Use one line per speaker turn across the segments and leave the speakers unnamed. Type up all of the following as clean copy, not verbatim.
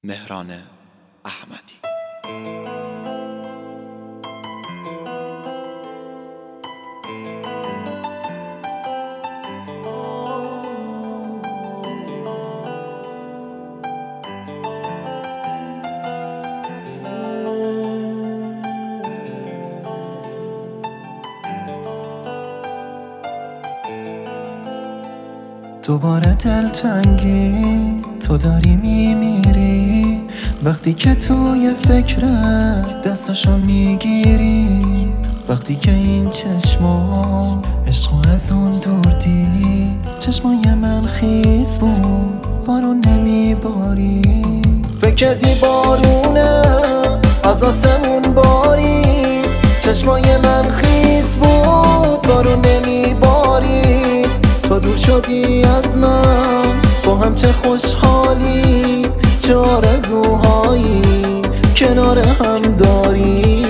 مهران احمدی.
دوباره دلتنگی تو داری میمیری وقتی که توی فکرت دستاشو میگیری، وقتی که این چشما عشقو از اون دور دید. چشمای من خیس بود بارون نمیباری، فکر کردی بارونه از آسمون باری. چشمای من خیس بود بارون نمیباری، تو دور شدی از من با هم چه خوشحالی. چه آرزوهایی کنار هم داری.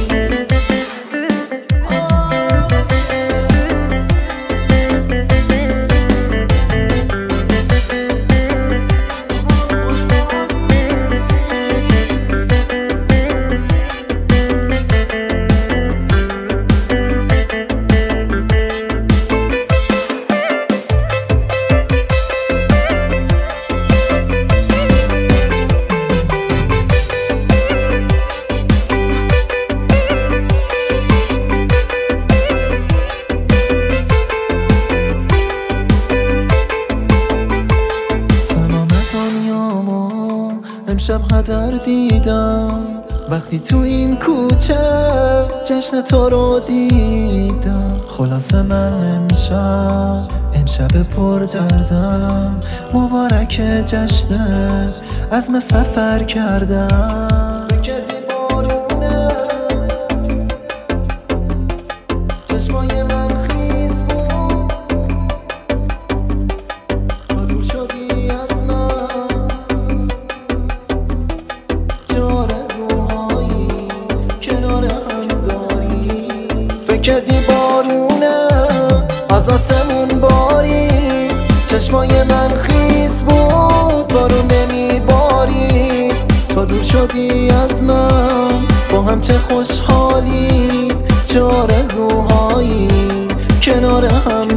امشب هدر دیدم وقتی تو این کوچه جشن تو رو دیدم. خلاصه من امشب پر دردم، مبارک جشن عزم سفر کردم. کردی بارونه چشمای من خیس بود، تو دور شدی از من. فکر کردی بارونه از آسمون باری. چشمای من خیس بود بارون نمیباری، تو دور شدی از من با هم چه خوشحالی. چه آرزوهایی کنار هم